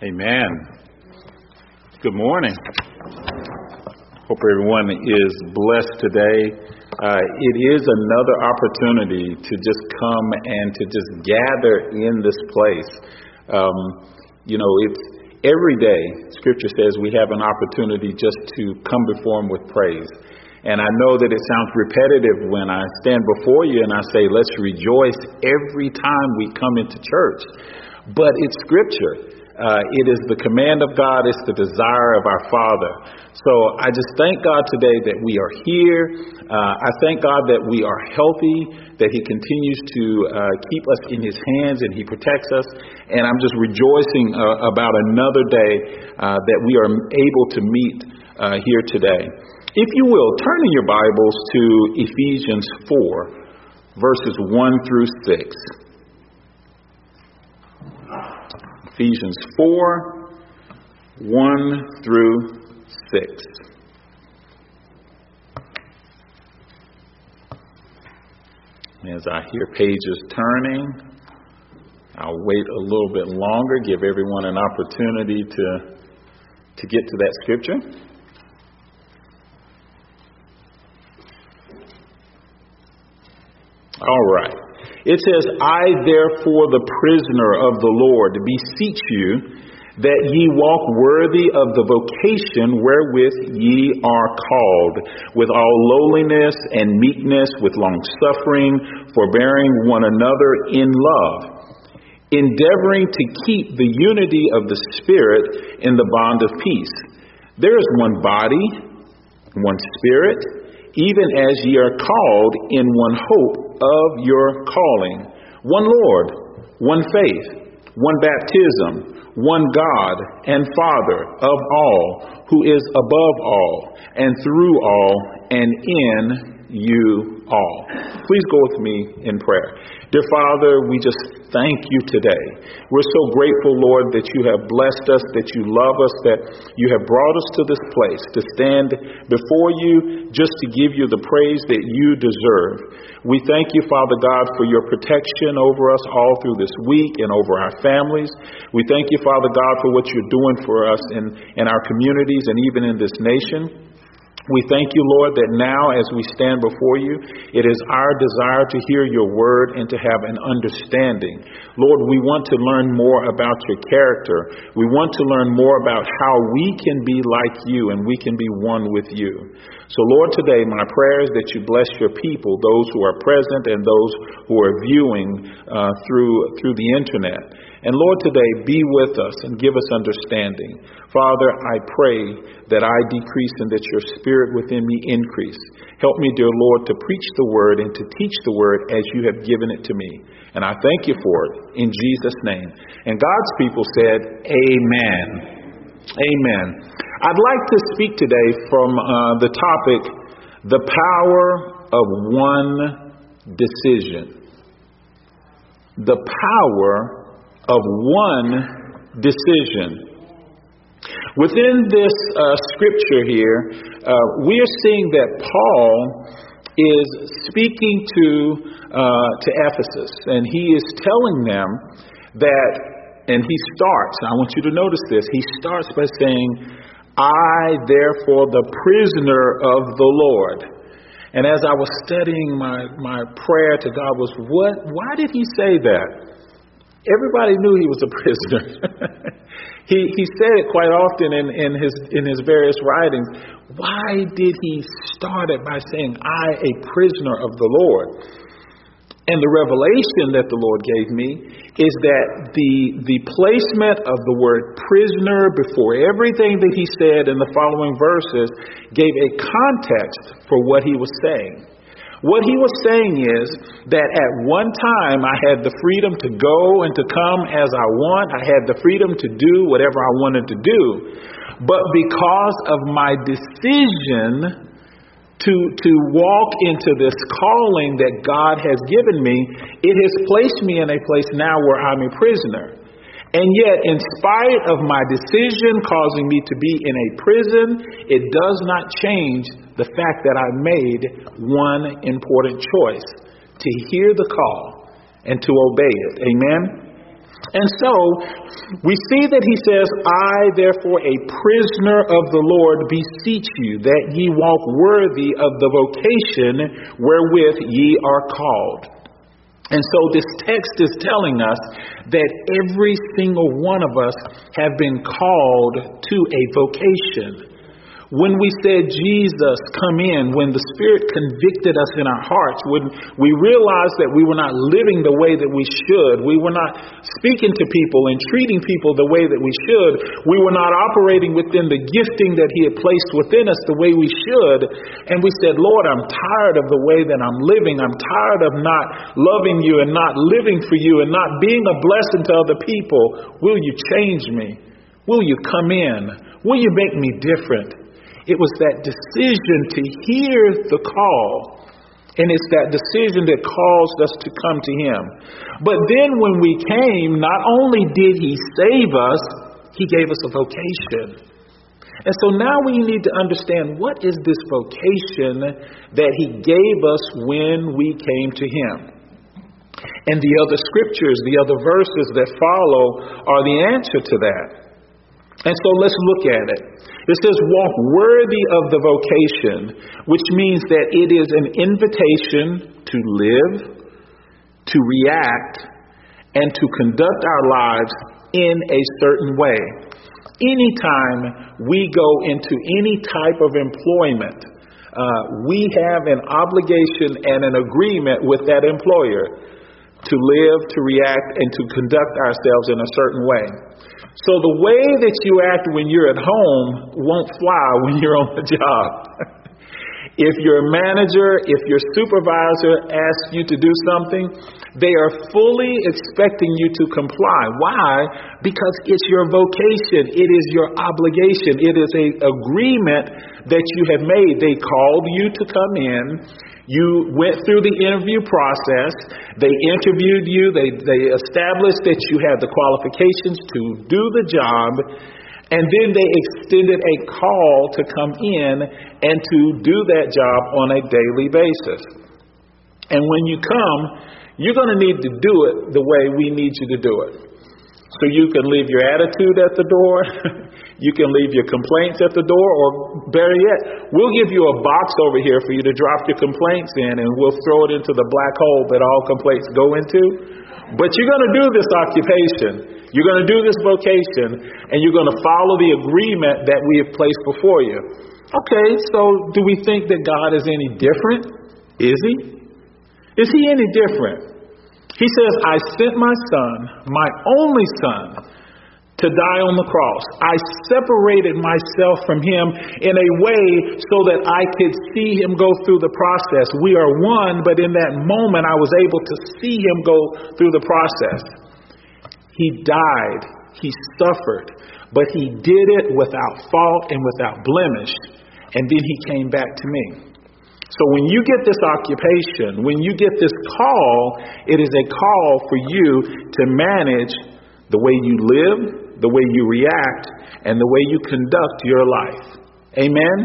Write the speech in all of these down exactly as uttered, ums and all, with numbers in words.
Amen. Good morning. Hope everyone is blessed today. Uh, it is another opportunity to just come and to just gather in this place. Um, you know, it's every day, Scripture says we have an opportunity just to come before Him with praise. And I know that it sounds repetitive when I stand before you and I say, let's rejoice every time we come into church. But it's Scripture. Uh, it is the command of God. It's the desire of our Father. So I just thank God today that we are here. Uh, I thank God that we are healthy, that He continues to uh, keep us in His hands and He protects us. And I'm just rejoicing uh, about another day uh, that we are able to meet uh, here today. If you will, turn in your Bibles to Ephesians four, verses one through six. Ephesians four, one through six. As I hear pages turning, I'll wait a little bit longer, give everyone an opportunity to, to get to that scripture. All right. It says, I therefore, the prisoner of the Lord, beseech you that ye walk worthy of the vocation wherewith ye are called, with all lowliness and meekness, with longsuffering, forbearing one another in love, endeavoring to keep the unity of the Spirit in the bond of peace. There is one body, one Spirit, even as ye are called in one hope of your calling, one Lord, one faith, one baptism, one God and Father of all, who is above all, and through all, and in you all. Please go with me in prayer. Dear Father, we just thank you today. We're so grateful, Lord, that you have blessed us, that you love us, that you have brought us to this place to stand before you just to give you the praise that you deserve. We thank you, Father God, for your protection over us all through this week and over our families. We thank you, Father God, for what you're doing for us in, in our communities and even in this nation. We thank you, Lord, that now as we stand before you, it is our desire to hear your word and to have an understanding. Lord, we want to learn more about your character. We want to learn more about how we can be like you and we can be one with you. So, Lord, today my prayer is that you bless your people, those who are present and those who are viewing uh, through through the internet. And Lord, today be with us and give us understanding. Father, I pray that I decrease and that your spirit within me increase. Help me, dear Lord, to preach the word and to teach the word as you have given it to me. And I thank you for it in Jesus' name. And God's people said, amen. Amen. I'd like to speak today from uh, the topic, the power of one decision. The power of one decision. Within this uh, scripture here, uh, we are seeing that Paul is speaking to uh, to Ephesus, and he is telling them that, and he starts, I want you to notice this, he starts by saying, I, therefore, the prisoner of the Lord. And as I was studying, my, my prayer to God was, what? Why did he say that? Everybody knew he was a prisoner. he he said it quite often in, in his in his various writings. Why did he start it by saying, I, a prisoner of the Lord? And the revelation that the Lord gave me is that the the placement of the word prisoner before everything that he said in the following verses gave a context for what he was saying. What he was saying is that at one time I had the freedom to go and to come as I want. I had the freedom to do whatever I wanted to do. But because of my decision to, to walk into this calling that God has given me, it has placed me in a place now where I'm a prisoner. And yet, in spite of my decision causing me to be in a prison, it does not change the fact that I made one important choice: to hear the call and to obey it. Amen? And so we see that he says, I, therefore, a prisoner of the Lord, beseech you that ye walk worthy of the vocation wherewith ye are called. And so this text is telling us that every single one of us have been called to a vocation. When we said, Jesus, come in, when the Spirit convicted us in our hearts, when we realized that we were not living the way that we should, we were not speaking to people and treating people the way that we should, we were not operating within the gifting that He had placed within us the way we should, and we said, Lord, I'm tired of the way that I'm living. I'm tired of not loving you and not living for you and not being a blessing to other people. Will you change me? Will you come in? Will you make me different? It was that decision to hear the call, and it's that decision that caused us to come to Him. But then when we came, not only did He save us, He gave us a vocation. And so now we need to understand, what is this vocation that He gave us when we came to Him? And the other scriptures, the other verses that follow are the answer to that. And so let's look at it. It says, walk worthy of the vocation, which means that it is an invitation to live, to react, and to conduct our lives in a certain way. Anytime we go into any type of employment, uh, we have an obligation and an agreement with that employer to live, to react, and to conduct ourselves in a certain way. So the way that you act when you're at home won't fly when you're on the job. If your manager, if your supervisor asks you to do something, they are fully expecting you to comply. Why? Because it's your vocation. It is your obligation. It is an agreement that you have made. They called you to come in. You went through the interview process. They interviewed you. They, they established that you had the qualifications to do the job. And then they extended a call to come in and to do that job on a daily basis. And when you come, you're going to need to do it the way we need you to do it. So you can leave your attitude at the door. You can leave your complaints at the door, or better yet, we'll give you a box over here for you to drop your complaints in, and we'll throw it into the black hole that all complaints go into. But you're going to do this occupation. You're going to do this vocation, and you're going to follow the agreement that we have placed before you. Okay, so do we think that God is any different? Is He? Is He any different? He says, I sent my Son, my only Son, to die on the cross. I separated myself from Him in a way so that I could see Him go through the process. We are one, but in that moment I was able to see Him go through the process. He died. He suffered. But He did it without fault and without blemish. And then He came back to me. So when you get this occupation, when you get this call, it is a call for you to manage the way you live, the way you react, and the way you conduct your life. Amen?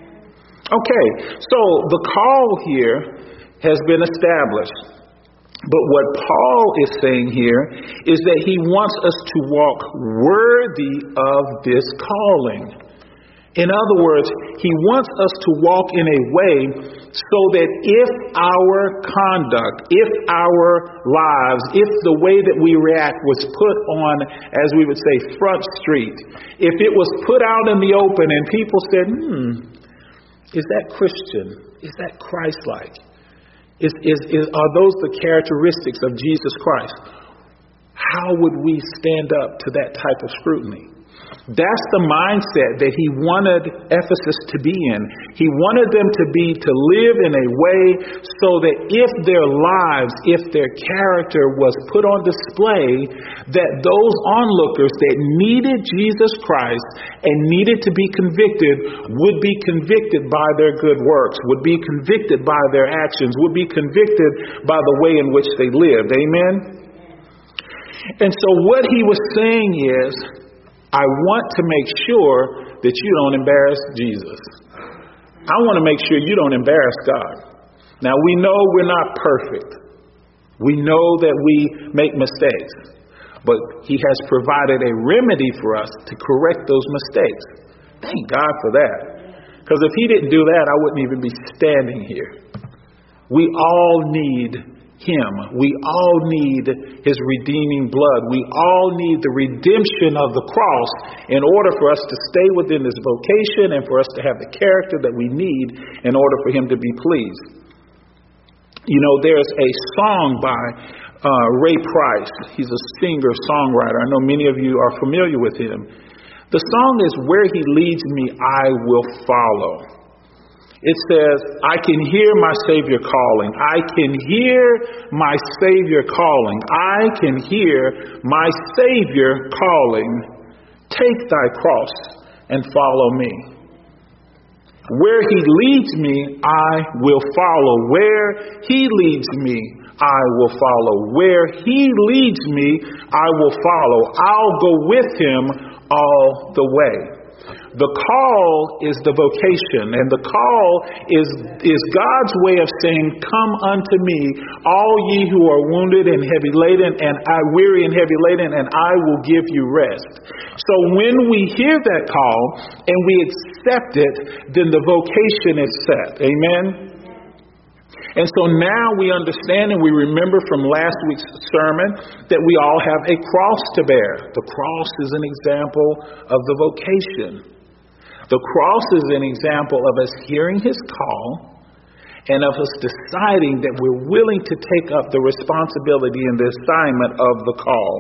Okay, so the call here has been established. But what Paul is saying here is that he wants us to walk worthy of this calling. In other words, he wants us to walk in a way so that if our conduct, if our lives, if the way that we react was put on, as we would say, front street, if it was put out in the open and people said, hmm, is that Christian? Is that Christ-like? Is, is, is, are those the characteristics of Jesus Christ? How would we stand up to that type of scrutiny? That's the mindset that he wanted Ephesus to be in. He wanted them to be, to live in a way so that if their lives, if their character was put on display, that those onlookers that needed Jesus Christ and needed to be convicted would be convicted by their good works, would be convicted by their actions, would be convicted by the way in which they lived. Amen? And so what he was saying is, I want to make sure that you don't embarrass Jesus. I want to make sure you don't embarrass God. Now, we know we're not perfect. We know that we make mistakes. But he has provided a remedy for us to correct those mistakes. Thank God for that. Because if he didn't do that, I wouldn't even be standing here. We all need him. We all need his redeeming blood. We all need the redemption of the cross in order for us to stay within this vocation and for us to have the character that we need in order for him to be pleased. You know, there's a song by uh, Ray Price. He's a singer-songwriter. I know many of you are familiar with him. The song is "Where He Leads Me, I Will Follow." It says, I can hear my Savior calling. I can hear my Savior calling. I can hear my Savior calling. Take thy cross and follow me. Where he leads me, I will follow. Where he leads me, I will follow. Where he leads me, I will follow. I'll go with him all the way. The call is the vocation, and the call is is God's way of saying, come unto me, all ye who are wounded and heavy laden, and I weary and heavy laden, and I will give you rest. So when we hear that call and we accept it, then the vocation is set. Amen? And so now we understand and we remember from last week's sermon that we all have a cross to bear. The cross is an example of the vocation. The cross is an example of us hearing his call and of us deciding that we're willing to take up the responsibility and the assignment of the call.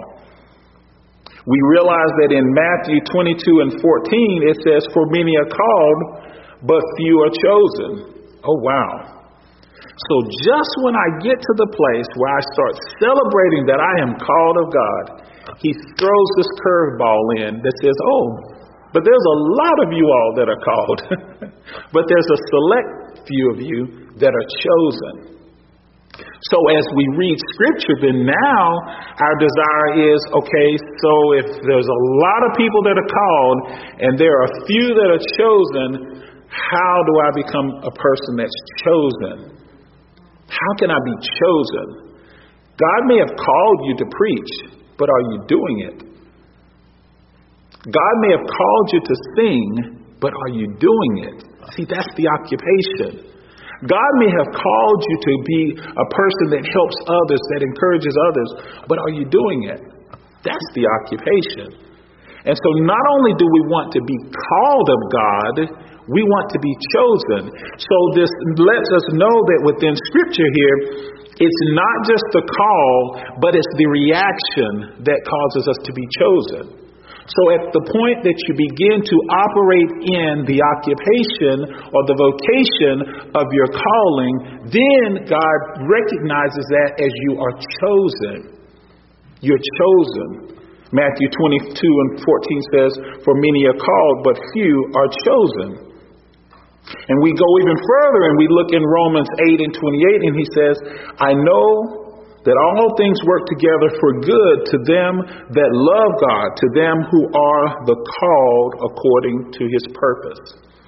We realize that in Matthew twenty-two and fourteen, it says, for many are called, but few are chosen. Oh, wow. So just when I get to the place where I start celebrating that I am called of God, he throws this curveball in that says, oh, but there's a lot of you all that are called, but there's a select few of you that are chosen. So as we read scripture, then now our desire is, okay, so if there's a lot of people that are called and there are a few that are chosen, how do I become a person that's chosen? How can I be chosen? God may have called you to preach, but are you doing it? God may have called you to sing, but are you doing it? See, that's the occupation. God may have called you to be a person that helps others, that encourages others, but are you doing it? That's the occupation. And so not only do we want to be called of God, we want to be chosen. So this lets us know that within Scripture here, it's not just the call, but it's the reaction that causes us to be chosen. So at the point that you begin to operate in the occupation or the vocation of your calling, then God recognizes that as you are chosen. You're chosen. Matthew twenty-two and fourteen says, for many are called, but few are chosen. And we go even further and we look in Romans eight and twenty-eight, and he says, I know that all things work together for good to them that love God, to them who are the called according to his purpose.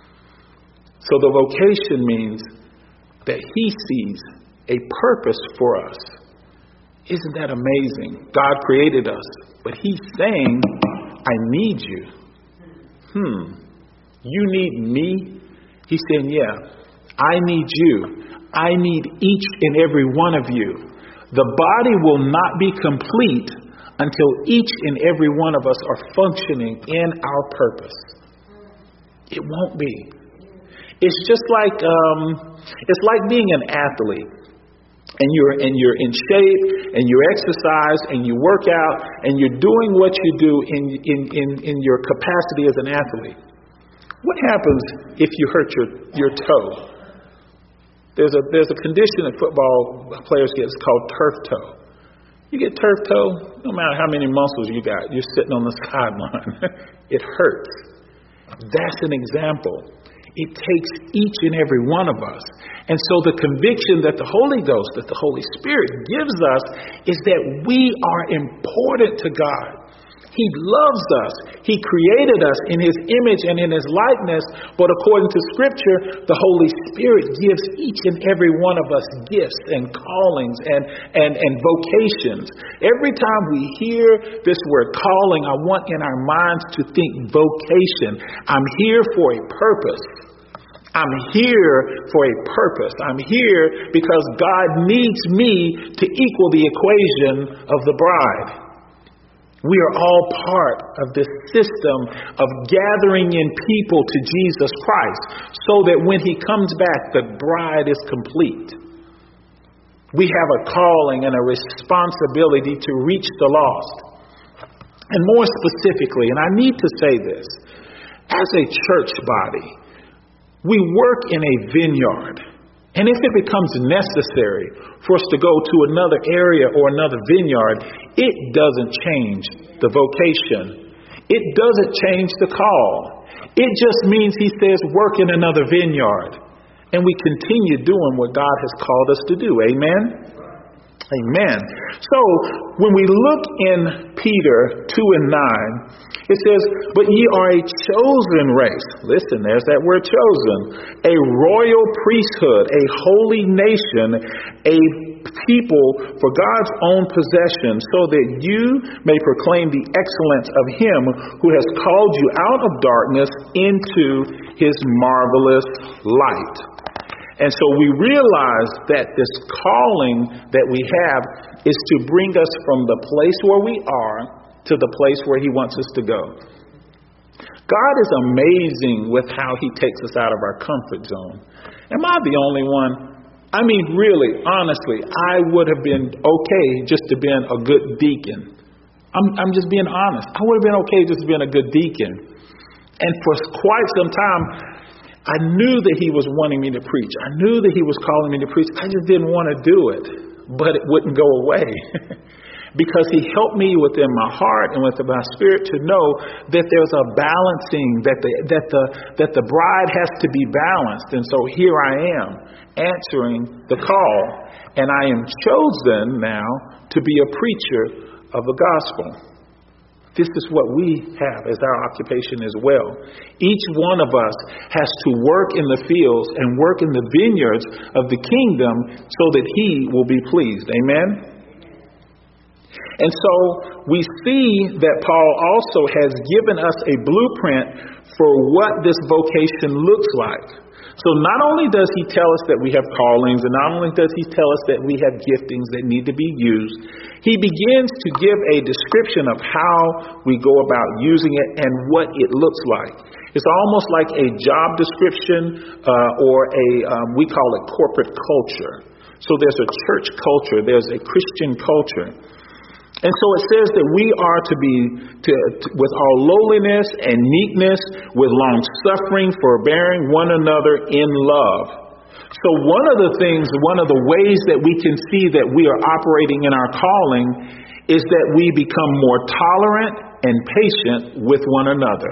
So the vocation means that he sees a purpose for us. Isn't that amazing? God created us, but he's saying, I need you. Hmm. You need me? He's saying, yeah, I need you. I need each and every one of you. The body will not be complete until each and every one of us are functioning in our purpose. It won't be. It's just like um, it's like being an athlete, and you're and you're in shape, and you exercise, and you work out, and you're doing what you do in in in, in your capacity as an athlete. What happens if you hurt your your toe? There's a there's a condition that football players get. It's called turf toe. You get turf toe, no matter how many muscles you got, you're sitting on the sideline. It hurts. That's an example. It takes each and every one of us. And so the conviction that the Holy Ghost, that the Holy Spirit gives us is that we are important to God. He loves us. He created us in His image and in His likeness. But according to Scripture, the Holy Spirit gives each and every one of us gifts and callings and, and, and vocations. Every time we hear this word calling, I want in our minds to think vocation. I'm here for a purpose. I'm here for a purpose. I'm here because God needs me to equal the equation of the bride. We are all part of this system of gathering in people to Jesus Christ so that when He comes back, the bride is complete. We have a calling and a responsibility to reach the lost. And more specifically, and I need to say this, as a church body, we work in a vineyard. And if it becomes necessary for us to go to another area or another vineyard, it doesn't change the vocation. It doesn't change the call. It just means He says work in another vineyard. And we continue doing what God has called us to do. Amen? Amen. So when we look in Peter two and nine, it says, but ye are a chosen race. Listen, there's that word chosen. A royal priesthood, a holy nation, a people for God's own possession, so that you may proclaim the excellence of Him who has called you out of darkness into His marvelous light. And so we realize that this calling that we have is to bring us from the place where we are to the place where He wants us to go. God is amazing with how He takes us out of our comfort zone. Am I the only one? I mean, really, honestly, I would have been okay just to been a good deacon. I'm, I'm just being honest. I would have been okay just being a good deacon. And for quite some time, I knew that He was wanting me to preach. I knew that He was calling me to preach. I just didn't want to do it, but it wouldn't go away. Because He helped me within my heart and within my spirit to know that there's a balancing, that the that the that the bride has to be balanced. And so here I am answering the call, and I am chosen now to be a preacher of the gospel. This is what we have as our occupation as well. Each one of us has to work in the fields and work in the vineyards of the kingdom so that He will be pleased. Amen? And so we see that Paul also has given us a blueprint for what this vocation looks like. So not only does he tell us that we have callings, and not only does he tell us that we have giftings that need to be used, he begins to give a description of how we go about using it and what it looks like. It's almost like a job description uh, or a, um, we call it corporate culture. So there's a church culture, there's a Christian culture. And so it says that we are to be, to, to, with all lowliness and meekness, with long suffering, forbearing one another in love. So one of the things, one of the ways that we can see that we are operating in our calling is that we become more tolerant and patient with one another.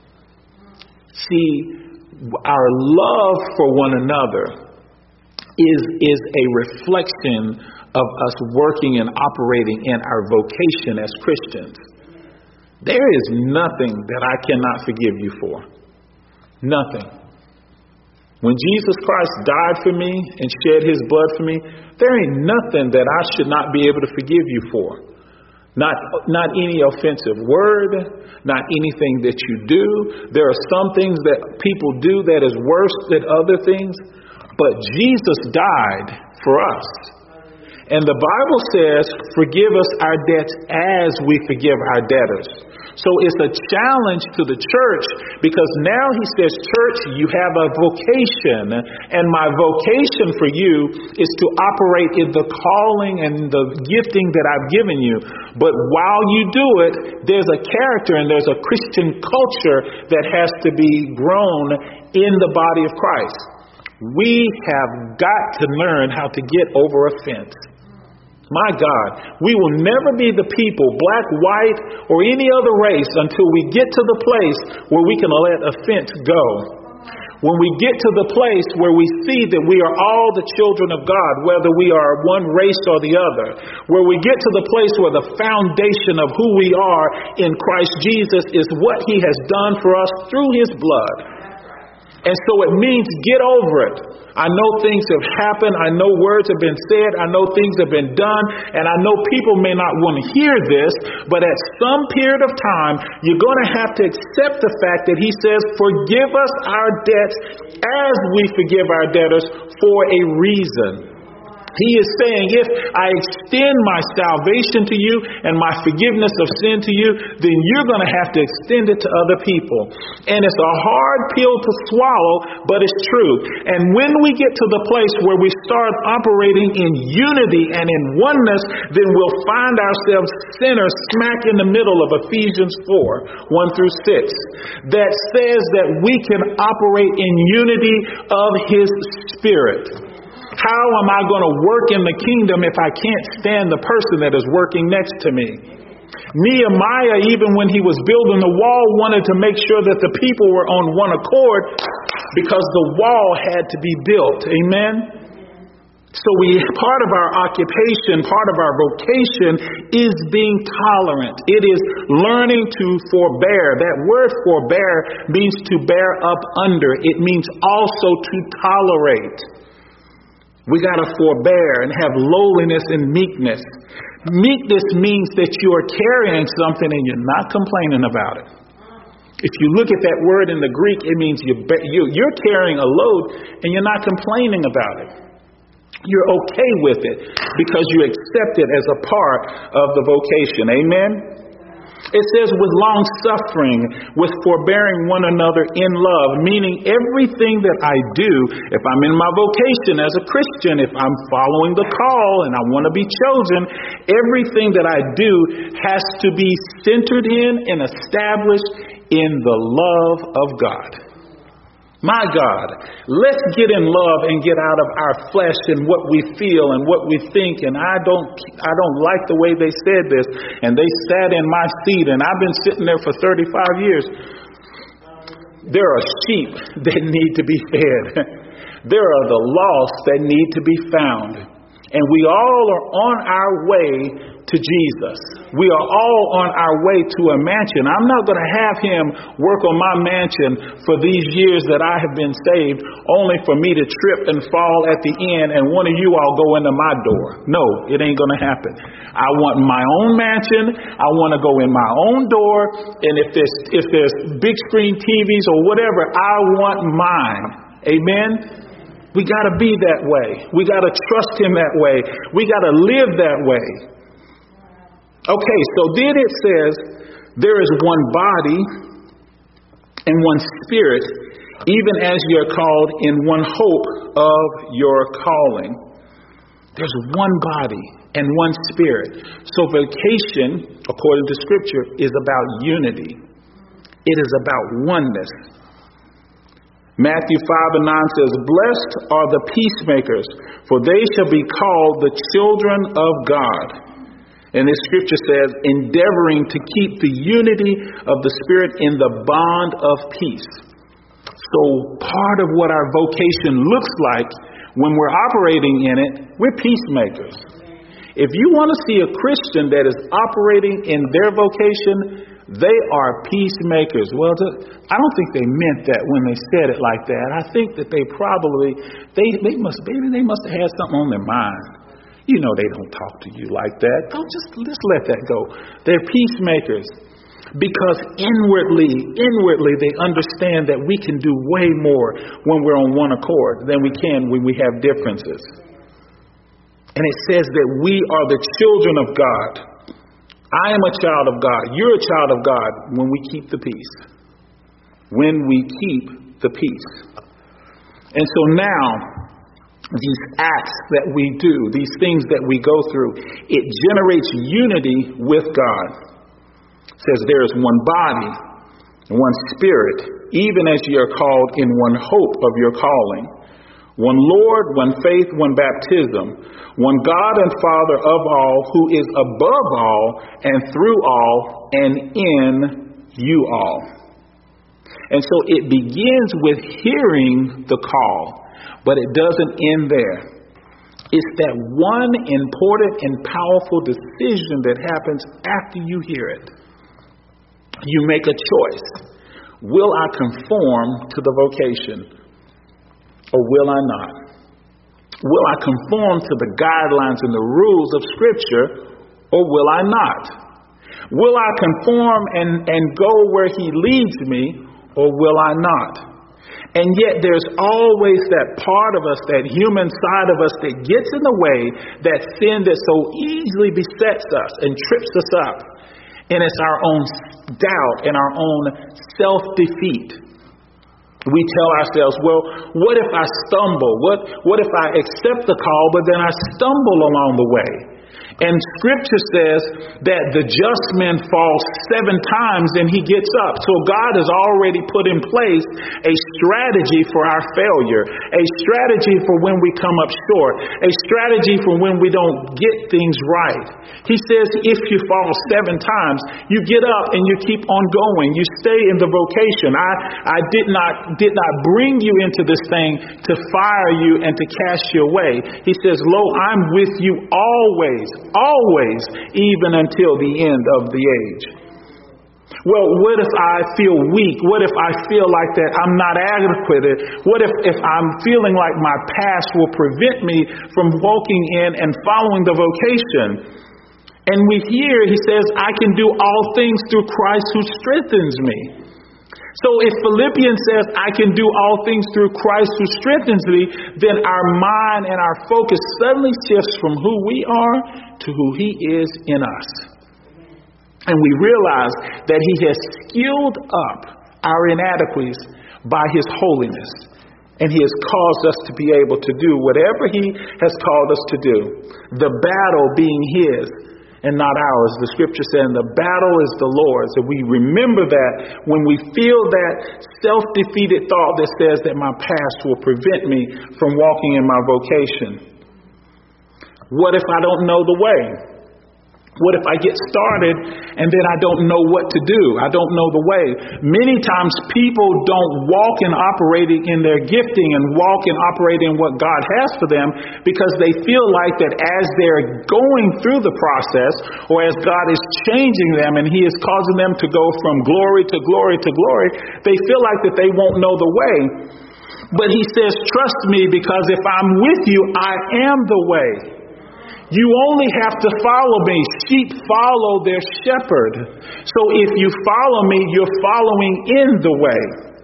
See, our love for one another is, is a reflection of us working and operating in our vocation as Christians. There is nothing that I cannot forgive you for. Nothing. When Jesus Christ died for me and shed His blood for me, there ain't nothing that I should not be able to forgive you for. Not, not any offensive word, not anything that you do. There are some things that people do that is worse than other things, but Jesus died for us. And the Bible says, forgive us our debts as we forgive our debtors. So it's a challenge to the church, because now he says, church, you have a vocation, and my vocation for you is to operate in the calling and the gifting that I've given you. But while you do it, there's a character and there's a Christian culture that has to be grown in the body of Christ. We have got to learn how to get over offense. My God, we will never be the people, black, white, or any other race, until we get to the place where we can let offense go. When we get to the place where we see that we are all the children of God, whether we are one race or the other, where we get to the place where the foundation of who we are in Christ Jesus is what he has done for us through his blood. And so it means get over it. I know things have happened. I know words have been said. I know things have been done. And I know people may not want to hear this, but at some period of time, you're going to have to accept the fact that he says, forgive us our debts as we forgive our debtors for a reason. He is saying, if I extend my salvation to you and my forgiveness of sin to you, then you're going to have to extend it to other people. And it's a hard pill to swallow, but it's true. And when we get to the place where we start operating in unity and in oneness, then we'll find ourselves sinners smack in the middle of Ephesians four, one through six, that says that we can operate in unity of his Spirit. How am I going to work in the kingdom if I can't stand the person that is working next to me? Nehemiah, even when he was building the wall, wanted to make sure that the people were on one accord because the wall had to be built. Amen? So we, part of our occupation, part of our vocation is being tolerant. It is learning to forbear. That word forbear means to bear up under. It means also to tolerate. We got to forbear and have lowliness and meekness. Meekness means that you are carrying something and you're not complaining about it. If you look at that word in the Greek, it means you, you're carrying a load and you're not complaining about it. You're okay with it because you accept it as a part of the vocation. Amen? It says with long suffering, with forbearing one another in love, meaning everything that I do, if I'm in my vocation as a Christian, if I'm following the call and I want to be chosen, everything that I do has to be centered in and established in the love of God. My God, let's get in love and get out of our flesh and what we feel and what we think. And I don't, I don't like the way they said this. And they sat in my seat and I've been sitting there for thirty-five years. There are sheep that need to be fed. There are the lost that need to be found. And we all are on our way to Jesus. We are all on our way to a mansion. I'm not going to have him work on my mansion for these years that I have been saved, only for me to trip and fall at the end and one of you all go into my door. No, it ain't going to happen. I want my own mansion. I want to go in my own door. And if there's, if there's big screen T Vs or whatever, I want mine. Amen? We got to be that way. We got to trust him that way. We got to live that way. Okay, so then it says there is one body and one spirit, even as you're called in one hope of your calling. There's one body and one spirit. So vocation, according to Scripture, is about unity. It is about oneness. Matthew five and nine says, blessed are the peacemakers, for they shall be called the children of God. And this scripture says, endeavoring to keep the unity of the Spirit in the bond of peace. So part of what our vocation looks like when we're operating in it, we're peacemakers. If you want to see a Christian that is operating in their vocation, they are peacemakers. Well, I don't think they meant that when they said it like that. I think that they probably, they, they must, maybe they must have had something on their mind. You know they don't talk to you like that. Don't just, just let that go. They're peacemakers because inwardly, inwardly they understand that we can do way more when we're on one accord than we can when we have differences. And it says that we are the children of God. I am a child of God. You're a child of God when we keep the peace. When we keep the peace. And so now, these acts that we do, these things that we go through, it generates unity with God. It says there is one body, one spirit, even as ye are called in one hope of your calling. One Lord, one faith, one baptism, one God and Father of all, who is above all and through all and in you all. And so it begins with hearing the call, but it doesn't end there. It's that one important and powerful decision that happens after you hear it. You make a choice. Will I conform to the vocation, or will I not? Will I conform to the guidelines and the rules of Scripture, or will I not? Will I conform and, and go where He leads me, or will I not? And yet there's always that part of us, that human side of us that gets in the way, that sin that so easily besets us and trips us up. And it's our own doubt and our own self-defeat. We tell ourselves, well, what if I stumble? What, what if I accept the call, but then I stumble along the way? And Scripture says that the just man falls seven times and he gets up. So God has already put in place a strategy for our failure, a strategy for when we come up short, a strategy for when we don't get things right. He says if you fall seven times, you get up and you keep on going. You stay in the vocation. I, I did not did not bring you into this thing to fire you and to cast you away. He says, lo, I'm with you always. Always, even until the end of the age. Well, what if I feel weak? What if I feel like that I'm not adequate? What if, if I'm feeling like my past will prevent me from walking in and following the vocation? And we hear, he says, I can do all things through Christ who strengthens me. So if Philippians says, I can do all things through Christ who strengthens me, then our mind and our focus suddenly shifts from who we are to who He is in us. And we realize that He has skilled up our inadequacies by His holiness. And He has caused us to be able to do whatever He has called us to do. The battle being His and not ours. The Scripture saying the battle is the Lord's. And we remember that when we feel that self-defeated thought that says that my past will prevent me from walking in my vocation. What if I don't know the way? What if I get started and then I don't know what to do? I don't know the way. Many times people don't walk in operating in their gifting and walk and operate in what God has for them because they feel like that as they're going through the process or as God is changing them and He is causing them to go from glory to glory to glory, they feel like that they won't know the way. But He says, trust me, because if I'm with you, I am the way. You only have to follow me. Sheep follow their shepherd. So if you follow me, you're following in the way.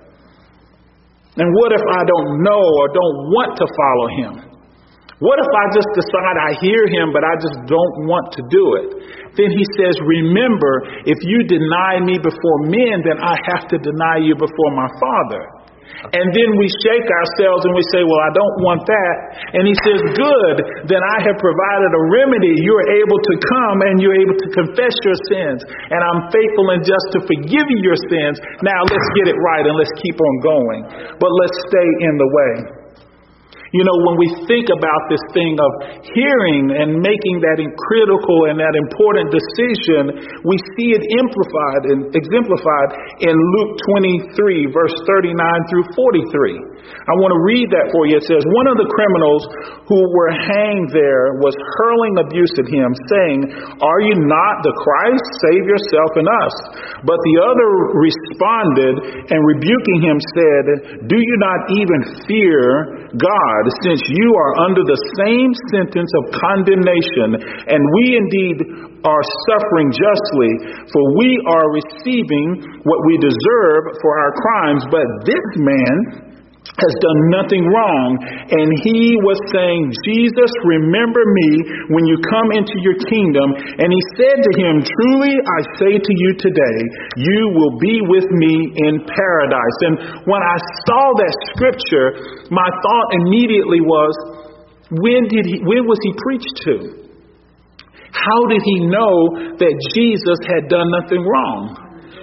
And what if I don't know or don't want to follow Him? What if I just decide I hear Him, but I just don't want to do it? Then He says, remember, if you deny me before men, then I have to deny you before my Father. And then we shake ourselves and we say, well, I don't want that. And He says, good, then I have provided a remedy. You're able to come and you're able to confess your sins. And I'm faithful and just to forgive you your sins. Now let's get it right and let's keep on going. But let's stay in the way. You know, when we think about this thing of hearing and making that critical and that important decision, we see it amplified and exemplified in Luke twenty-three, verse thirty-nine through forty-three. I want to read that for you. It says, one of the criminals who were hanged there was hurling abuse at Him, saying, are you not the Christ? Save yourself and us. But the other responded and rebuking him said, do you not even fear God, since you are under the same sentence of condemnation, and we indeed are suffering justly, for we are receiving what we deserve for our crimes, but this man has done nothing wrong. And he was saying, Jesus, remember me when you come into your kingdom. And he said to him, truly I say to you today, you will be with me in paradise. And when I saw that scripture, my thought immediately was, when did he, when was he preached to? How did he know that Jesus had done nothing wrong?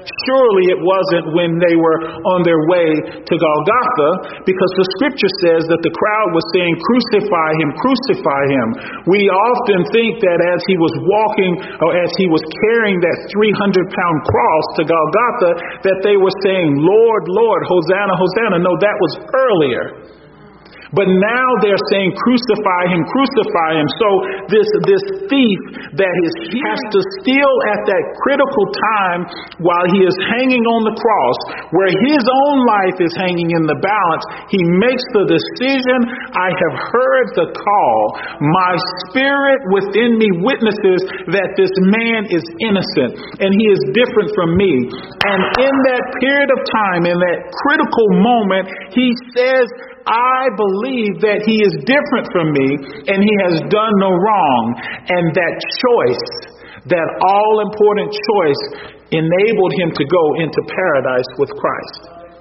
surely it wasn't when they were on their way to Golgotha, because the scripture says that the crowd was saying, crucify him, crucify him. We often think that as he was walking, or as he was carrying that three hundred pound cross to Golgotha, that they were saying, Lord, Lord, Hosanna, Hosanna. No, that was earlier. But now they're saying, crucify him, crucify him. So this this thief that is, has to steal at that critical time while he is hanging on the cross, where his own life is hanging in the balance, he makes the decision, I have heard the call. My spirit within me witnesses that this man is innocent and he is different from me. And in that period of time, in that critical moment, he says, I believe that he is different from me and he has done no wrong. And that choice, that all important choice, enabled him to go into paradise with Christ.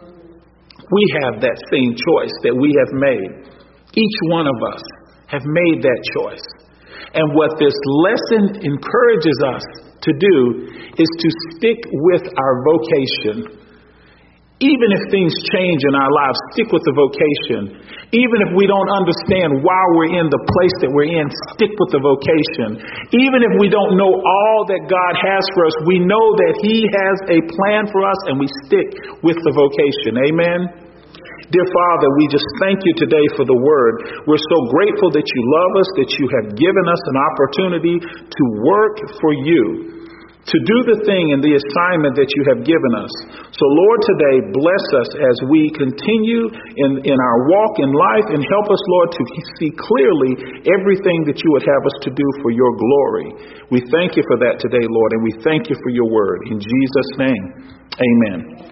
We have that same choice that we have made. Each one of us have made that choice. And what this lesson encourages us to do is to stick with our vocation. Even if things change in our lives, stick with the vocation. Even if we don't understand why we're in the place that we're in, stick with the vocation. Even if we don't know all that God has for us, we know that he has a plan for us and we stick with the vocation. Amen. Dear Father, we just thank you today for the word. We're so grateful that you love us, that you have given us an opportunity to work for you, to do the thing and the assignment that you have given us. So Lord, today, bless us as we continue in, in our walk in life, and help us, Lord, to see clearly everything that you would have us to do for your glory. We thank you for that today, Lord, and we thank you for your word. In Jesus' name, amen.